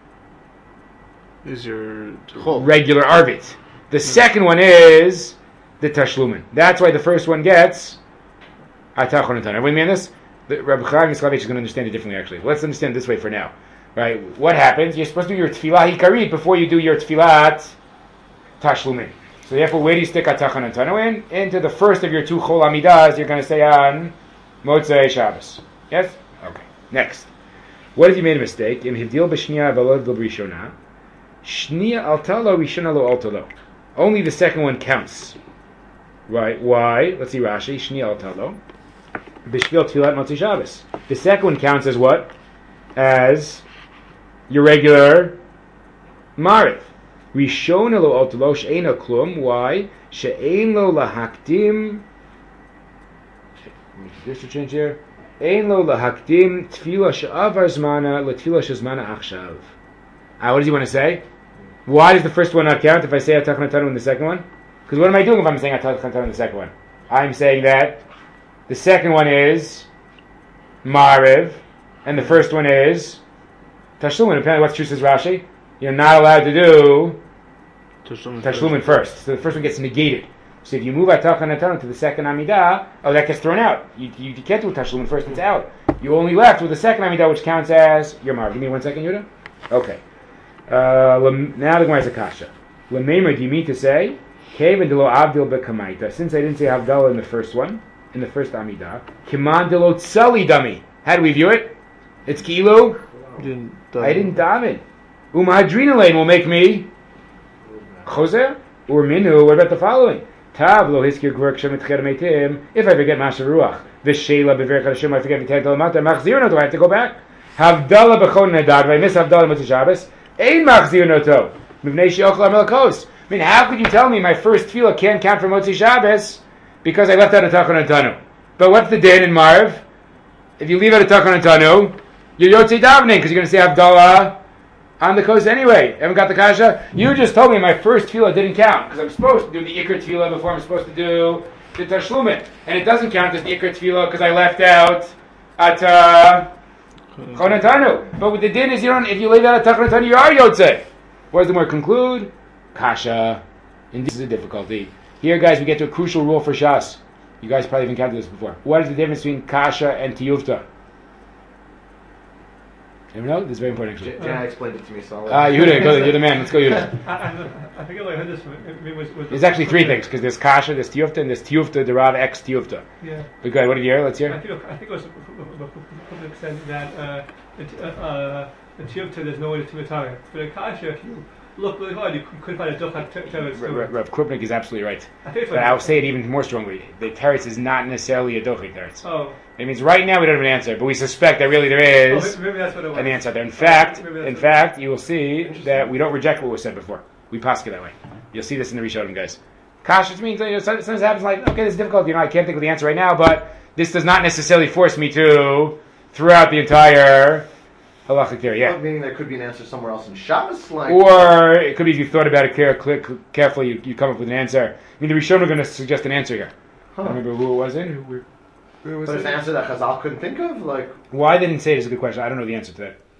Is your regular arvit. The second one is the tashlumin. That's why the first one gets atachon and tan. Everybody mean this? The Rabbi Chaim Yisraelich is going to understand it differently. Actually, let's understand it this way for now. Right? What happens? You're supposed to do your tefillah hikarit before you do your tefillat tashlumin. So therefore, where do you stick atachon and tanu in? Into the first of your two chol amidas. You're going to say on motzei Shabbos. Yes. Okay. Next. What if you made a mistake? Im hivdil b'shniya v'lo hivdil b'rishona. Shniya altalo rishona lo altalo. Only the second one counts. Right? Why? Let's see Rashi. Shniya altalo. B'shvil tfilat motzei Shabbos. The second one counts as what? As your regular Mariv. Rishona lo altalo she'ena klum. Why? She'en lo lahakdim. Just to change here. Ein lo lahakdim tefillah she'avar zmana letefillah shezmana achshav. Ah, what does he want to say? Why does the first one not count if I say atach natanu in the second one? Because what am I doing if I'm saying atach natanu in the second one? I'm saying that the second one is mariv, and the first one is tashlumin. Apparently, what's true says Rashi. You're not allowed to do tashlumin first. So the first one gets negated. So if you move atach natanu to the second amidah, oh, that gets thrown out. You, you, you can't do tashlumin first; it's out. You only left with the second amidah, which counts as your mariv. Give me one second, Yudah. Okay. Uh, now the Gemara is a kasha. Lemeimer, do you mean to say, Kevin de lo avdil bekamaita? Since I didn't say Havdalah in the first one, in the first amidah, Kiman de lo tzali dami. How do we view it? It's kilu. Didn't, I didn't daven. Umahadrinalain will make me choser or minu. What about the following? Tav lo hiskir gvur kshem etcher meitim. If I forget mashav ruach, v'sheila beverich Hashem, I forget v'teg dalamata, machzir no. Do I have to go back? Havdalah b'chon nedar. If I miss Havdalah motzei Shabbos, ein machzir no to. Mivnei she'ochel melakos. I mean, how could you tell me my first tefillah can't count for motzei Shabbos because I left out a tachon and tanu? But what's the din in Marv? If you leave out a tachon and tanu, you're yotzei davening because you're going to say Havdalah on the coast anyway. Haven't got the kasha? You just told me my first tefillah didn't count because I'm supposed to do the ikar tefillah before I'm supposed to do the tashlumin, and it doesn't count as the ikar tefillah because I left out at uh, chonatanu. But with the din is you don't. If you leave out a tachon you are yotzei. What does the word conclude? Kasha. And this is a difficulty. Here, guys, we get to a crucial rule for Shas. You guys probably haven't counted this before. What is the difference between kasha and tiyufta? Anyone know? This is very important, actually. Jenna explained it to me, so I'll Ah, uh, Yehuda, go, you're the man. Let's go, Yehuda. I, I, I think I heard this. From, it was, was There's actually three things, because there's kasha, there's tiyufta, and there's tiyufta, the Rav X tiyufta. Yeah. But go ahead, what did you hear? Let's I hear. think, I think it was to the extent that uh, the, uh, the tiyufta, there's no way to retire. For the kasha, if you look really hard, you couldn't find a duchat teretz. Rav Krupnik is absolutely right. I think it's But like, I'll say it even more strongly. The teretz is not necessarily a dochi teretz. oh, It means right now we don't have an answer, but we suspect that really there oh, is maybe that's what it was. an answer there. In fact, Maybe that's in what- fact, you will see that we don't reject what was said before. We pass it that way. You'll see this in the Rishonim, guys. Kasha means, you know, sometimes it happens like, okay, this is difficult, you know, I can't think of the answer right now, but this does not necessarily force me to throughout the entire halachic theory. Yeah. Meaning there could be an answer somewhere else in Shabbos, like Or it could be if you thought about it care, click, carefully, you, you come up with an answer. I mean, the Rishonim are going to suggest an answer here. Huh. I don't remember who it was in. Who, where, where was but it's it? an answer that Chazal couldn't think of, like Why they didn't say it is a good question. I don't know the answer to that.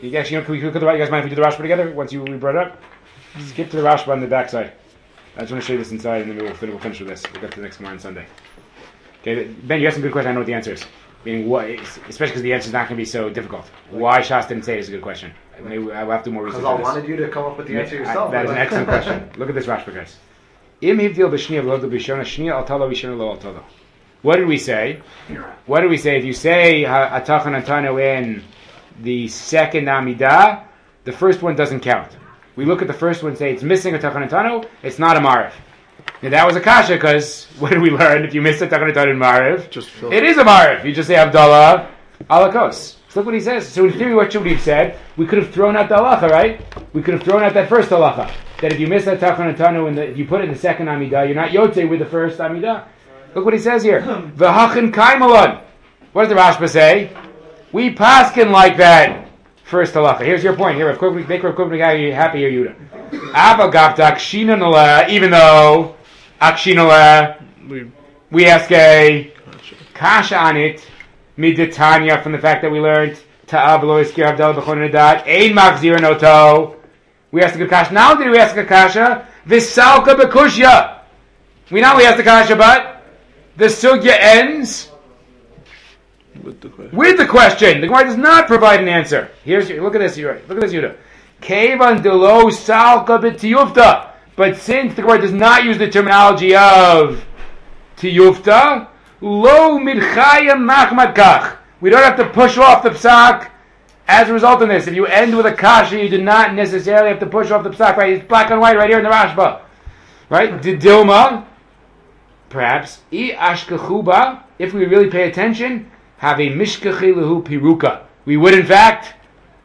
You actually, you know, can we, can we, you guys mind if we do the Rashba together once you we brought it up? Skip to the Rashba on the backside. I just want to show you this inside, and then we'll, we'll finish with this. We'll get to the next one on Sunday. Okay, Ben, you have some good questions. I know what the answer is. Meaning, what, especially because the answer is not going to be so difficult. Why Shas didn't say it is a good question. Maybe I will have to do more research. Because I on this. wanted you to come up with the answer yourself. I, that is an excellent question. Look at this Rashba, guys. Im hivdil b'shniya v'lo b'shona shniya al talo b'shona lo al talo. What did we say? What did we say? If you say atachan antano in the second Amidah, the first one doesn't count. We look at the first one and say it's missing a Tachan Antano, it's not a Mariv. Now that was a kasha because what did we learn? If you miss a Tachan Antano in Mariv, Just fill it is a Mariv. You just say Abdallah Alakos. So look what he says. So in theory, what should we have said? We could have thrown out the halacha, right? We could have thrown out that first halacha. That if you miss that Tachan Antano, in the, if you put it in the second Amidah, you're not Yotze with the first Amidah. Look what he says here. V'hachin kaimalon. What does the Rashba say? We paskin like that. First halacha. Here's your point. Here, Rav Kook, make Rav Kook happy here, Yudah. Avagavta akshina nala. Even though akshina We we ask a kasha on it. Midetanya from the fact that we learned ta'av lo iskir abdal b'chon nedat ein machzir noto. We asked a good kasha. Not only did we ask a kasha, v'salka b'kushya. We not only asked the kasha, but the sugya ends with the question. with the question. The Gemara does not provide an answer. Here's your, look at this, Yuri. Look at this, Yudah. Kevan delo salka b'tiyufta. But since the Gemara does not use the terminology of tiyufta, lo midchayim machmad kach. We don't have to push off the psak as a result of this. If you end with a kasha, you do not necessarily have to push off the psak. Right? It's black and white right here in the Rashba. Right? Didilma. Perhaps, I ashkachuba, if we really pay attention, have a mishkachi lehu piruka. We would, in fact,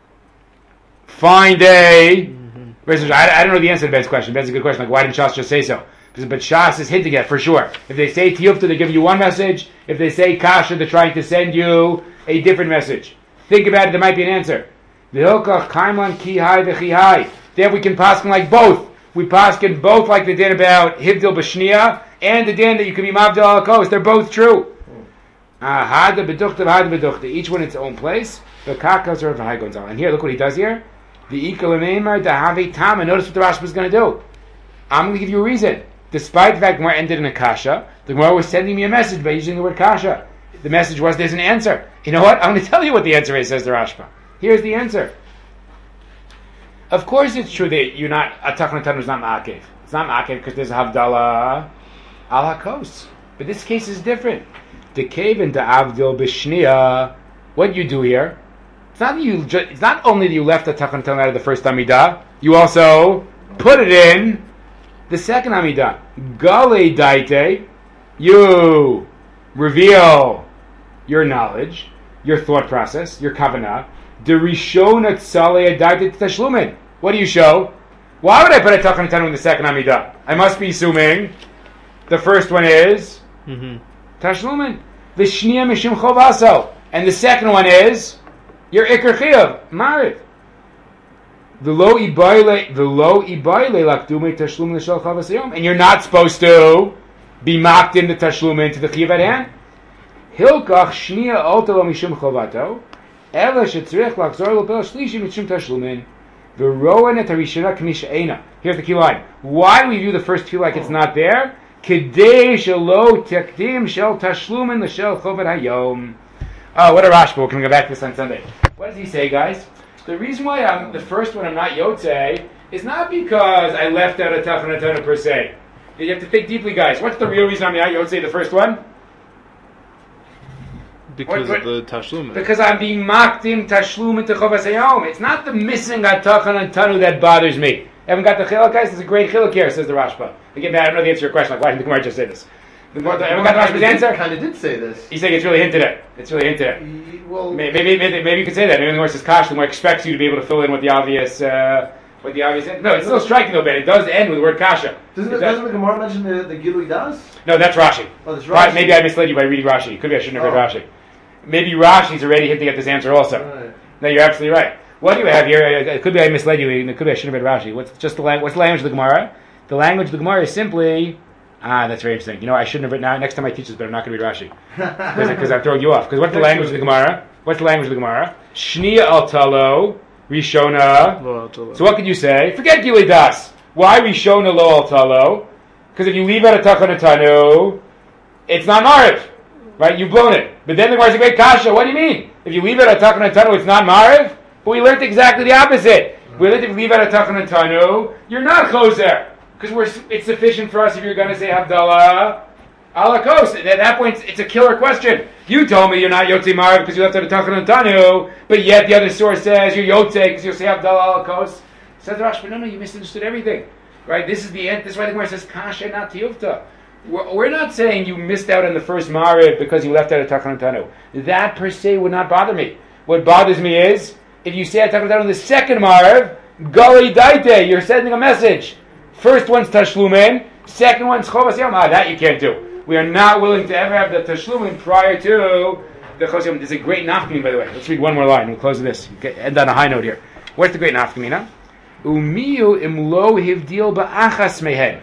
find a... Mm-hmm. I, I don't know the answer to Ben's question. Ben's a good question. Like, why didn't Shas just say so? But Shas is hinting at for sure. If they say tiyufta, they give you one message. If they say kasha, they're trying to send you a different message. Think about it, there might be an answer. V'hilkach kaiman kihai v'chihai. There we can paskin like both. We paskin both like the din about hivdil b'shniya, and the din that you can be mavdil al kos. They're both true. Hada beduchta, hada beduchta. Each one in its own place. The kakas are high gonzal. And here, look what he does here. The ikalamemer dahavi tama. Notice what the Rashba is going to do. I'm going to give you a reason. Despite the fact Gemara ended in a kasha, the Gemara was sending me a message by using the word kasha. The message was there's an answer. You know what? I'm going to tell you what the answer is, says the Rashba. Here's the answer. Of course, it's true that you're not a Tachan Antano is not ma'akev. It's not ma'akev because there's a havdalah al hakos. But this case is different. The cave and the avdil b'shniya. What you do here? It's not that you. Ju- it's not only that you left the Tachan Antano out of the first Amidah. You also put it in the second Amidah. Gale daite. You reveal your knowledge, your thought process, your kavanah. The Rishon Tzalei Daite Tashlumin. What do you show? Why would I put a Tachan Antano in the second Amidah? I must be assuming the first one is mm-hmm. Tashlumin. The Shniya Mishim Chovaso. And the second one is your Iker Chiyav, Mariv. The Lo Ibayle, the Lo Ibayle Lakdume Tashlumin L'Shel Chavasayom. And you're not supposed to be mocked in the Tashlumin to the Chiyav at hand. Hilkach Shniya Otelo Mishim Chovato. Here's the key line. Why do we view the first two like it's not there? Oh, what a Rashba. We're going to go back to this on Sunday. What does he say, guys? The reason why I'm the first one I'm not Yotzei is not because I left out a Tachan Antano per se. You have to think deeply, guys. What's the real reason I'm not Yotzei, the first one? Because what, what, of the Tashlumin. Because I'm being mocked in Tashlumin to Chovasayom. It's not the missing Tachan Antano that bothers me. Haven't got the chiluk, guys? There's a great chiluk here, says the Rashba. Again, I don't know the answer to your question. Like, why didn't the Gemara just say this? The, the, haven't got the Rashba's answer? Kind of did say this. He's saying it's really hinted at. It's really hinted at. He, well, maybe, maybe, maybe, maybe you could say that. Maybe the Gemara says Kash, the Gemara expects you to be able to fill in what the obvious, uh, what the obvious. No, it's still striking though, Ben. It does end with the word Kasha. Doesn't, it it, does, doesn't the Gemara mention the, the Gilui Das? No, that's Rashi. Oh, that's Right, Rashi. maybe I misled you by reading Rashi. Could be I shouldn't have oh. read Rashi. Maybe Rashi's already hinting at this answer also. Right. No, you're absolutely right. What do you have here? It could be I misled you. It could be I shouldn't have read Rashi. What's just the lang- What's the language of the Gemara? The language of the Gemara is simply ah. That's very interesting. You know, I shouldn't have written. Now, next time I teach this, but I'm not going to read Rashi because I'm throwing you off. Because what's the language of the Gemara? What's the language of the Gemara? Shniya al talo Rishona. Lo al talo. So what could you say? Forget Gilei Das. Why Rishona lo al talo? Because if you leave out a tachanatanu, it's not mariv, right? You've blown it. But then the Gemara is a great kasha. What do you mean? If you leave out a tachanatanu, it's not mariv? But we learned exactly the opposite. We learned if you leave out a tachanatanu, you're not choser. Because we're it's sufficient for us if you're going to say Havdalah ala kos. At that point, it's a killer question. You told me you're not Yotze Mariv because you left out a Tachanatanu, but yet the other source says you're Yotze because you'll say Havdalah ala kos. Says Rashi, but no, no, you misunderstood everything. Right? This is the end. This is why the Gemara says Kasha, not Tiyufta. We're, we're not saying you missed out on the first Mariv because you left out a Tachanatanu. That per se would not bother me. What bothers me is if you say a Tachanatanu in the second Mariv, Gali Daite, you're sending a message. First one's Tashlumin, second one's Chovas Yom. Ah, that you can't do. We are not willing to ever have the Tashlumin prior to the Chovas Yom. There's a great nafkamin, by the way. Let's read one more line. We'll close with this. Okay, end on a high note here. What's the great nafkamin, huh? Umiyu imlo hivdil ba'achas mehen.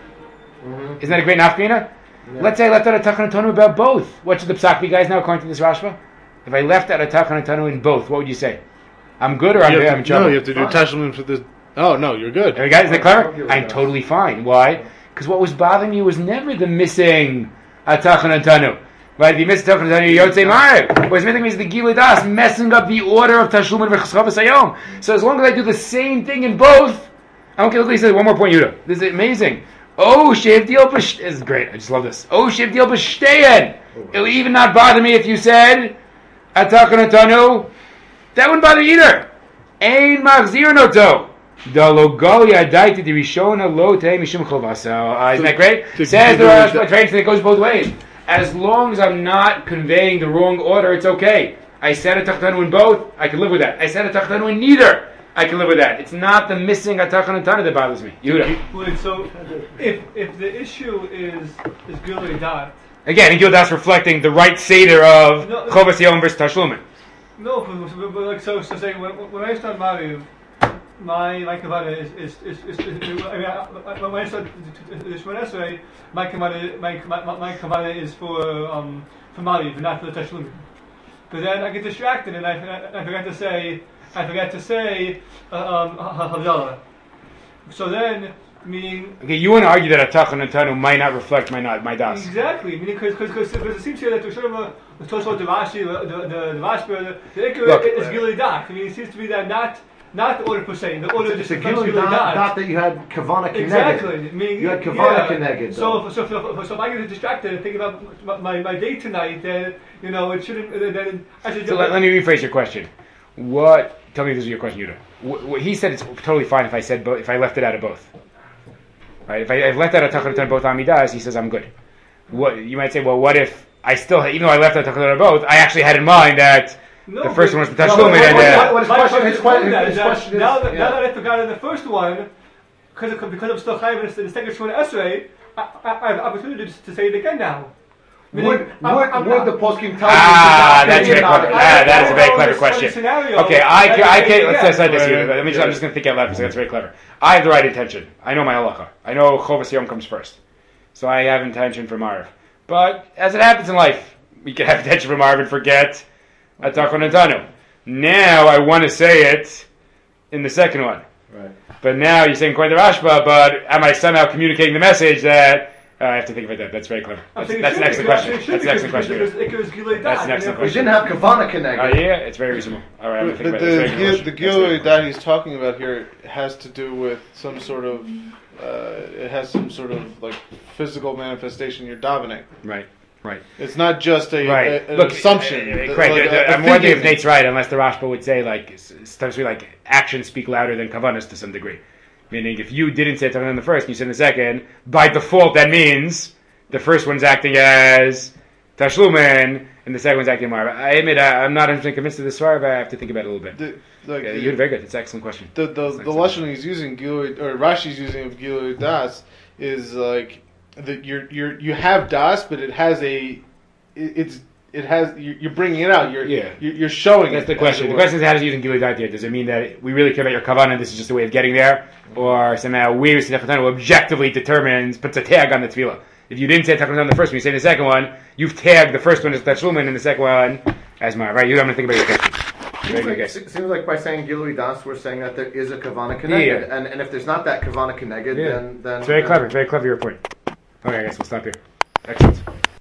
Isn't that a great nafkamin? Yeah. Let's say I left out a Tachanatanu about both. What should the psak be, guys, now, according to this Rashba? If I left out a Tachanatanu in both, what would you say? I'm good or I'm, You have I'm in to- trouble? No, you have to do Tashlumin for this. Oh, no, you're good. Hey, guys, isn't that clever? Okay with I'm that. totally fine. Why? Because what was bothering me was never the missing Atachanatanu. Right? If you miss Atachanatanu, you're Yotzei Mariv. What was missing is the Gilei Das, messing up the order of Tashlumin v'Cheschav Hayom. So as long as I do the same thing in both, I don't care. Look, he said one more point, Yudah. This is amazing. Oh, Shev Deal B'Sh... This is great. I just love this. Oh, Shev Deal B'Shteyen. It would even not bother me if you said Atachanatanu. That wouldn't bother me either. Ein Machzir Noto. The logali adaiti the rishona lo tei mishum chovasa. Isn't that great? To- Says to the do Rosh that- Hashanah, it goes both ways. As long as I'm not conveying the wrong order, it's okay. I said a tachatanu in both, I can live with that. I said a tachatanu in neither, I can live with that. It's not the missing a tachanatanu that bothers me. Yehuda. Wait, so if if the issue is is Gilei Dat, Again, Gil Das reflecting the right seder of No, no. Chovas Yom versus Tashlumin. no, but, but, but like so so say when when I start Mariv, my my kavana is is is, is, is I mean I, I, when I start the Shemona Esrei, my kavana my my my kavana is for um for Mariv, not for the Tashlumin. But then I get distracted and I I forget to say I forget to say uh, um Havdalah. So then. Meaning Okay, you want to argue that a tachanatanu might not reflect my not my das. exactly, meaning because because it seems here that the Shema, the Tosfot, the Rashi, the the the Rashba, the Ikar Look, is Gilei Dat. I mean, it seems to be that not not the order per se, the order It's just a reflects Gilei Gilei Dot, Dat. not that you had Kavana Keneged. Exactly. Meaning, You had Kavana yeah. Keneged, So, though. so, so, so if I get distracted and think about my, my, my day tonight, then you know it shouldn't. Then I should. So let, let me rephrase your question. What? Tell me if this is your question, Yuda. Wh- wh- he said it's totally fine if I said bo- if I left it out of both. Right? If I if left out a tachanatan both amidas, he says I'm good. What you might say? Well, what if I still, even though I left out tachanatan both, I actually had in mind that No, the first but- one was the No, tashlumin but and what- uh, what his My question- his is question- that- his that question is- now that yeah. now that I forgot in the first one, because because I'm still chayiv in the second Shemona Esrei, I, I, I have opportunity to say it again now. Would, Meaning, would, I'm- I'm would not- the poskim tell Ah, you? that's to very not- clever. I- Ah, I- that is a I very know clever this funny question. scenario. Okay, I can, I can, let's Yeah. let's like this Right, here. Let me just, I'm yeah. just going to think out loud because that's very clever. I have the right intention. I know my halacha. I know Chovas Yom comes first. So I have intention for Marv. But as it happens in life, we can have intention for Marv and forget Atachon Antanu. Now I want to say it in the second one. Right. But now you're saying quite the Rashba, but am I somehow communicating the message that uh, I have to think about that? That's very clever. I'm That's, saying that's it an should excellent be, question. it should That's be, an excellent question. because it was Gilei That's Dat, an excellent and We question. didn't have Kavana Uh, Keneged. yeah, it's very reasonable. All right, I'm going to The, think the, about it. It's very good the, question. the That's very Gilui that he's talking about here has to do with some sort of, uh, it has some sort of like physical manifestation you're davening. Right, right. It's not just a, Right. a- an Look, assumption. uh, uh, that- correct. like The- the- a- a I'm wondering if thinking. Nate's right, unless the Rashba would say like s- sometimes we like actions speak louder than kavanas to some degree. Meaning, if you didn't say something in the first, and you said in the second, by default that means the first one's acting as tashlumin and the second one's acting marv. I admit I, I'm not one hundred percent convinced of this far, but I have to think about it a little bit. The, like, Yeah, the- you're very good. It's an excellent question. The the That's the excellent. lashon he's using Gilui or Rashi's using of Gilui Das is like that you're you're you have Das, but it has a it, it's it has you're, you're bringing it out. You're Yeah. you're, you're showing That's it. the as question. it The were. question is how does using Gilui Dait here? Does it mean that we really care about your kavanah and this is just a way of getting there? Or somehow we, Sinechatanu, objectively determines, puts a tag on the tefillah? If you didn't say Tachon on the first one, you say the second one, you've tagged the first one as Tachlumin and the second one as Marv. Right? You have to think about your question. Seems Very good like, guess. se- seems like by saying Gilui Das, we're saying that there is a Kavana Yeah, Keneged. yeah. And, and if there's not that Kavana Keneged, Yeah. then, then. It's very then- clever. Very clever, your point. Okay, I guess we'll stop here. Excellent.